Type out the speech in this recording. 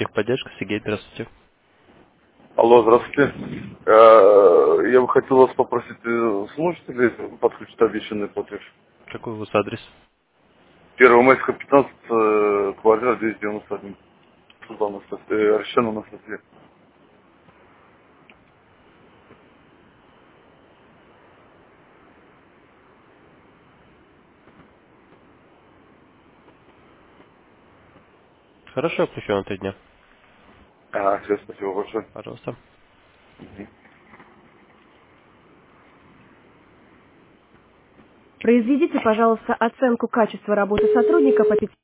Техподдержка, Сергей, здравствуйте. Алло, здравствуйте. Я бы хотел вас попросить, сможете ли подключить обещанный платеж? Какой у вас адрес? 1 майская, 15, квартира 291. Суда на статье, расчет на статье. Хорошо, включу на 3 дня. Все, спасибо большое. Пожалуйста. Произведите, пожалуйста, оценку качества работы сотрудника по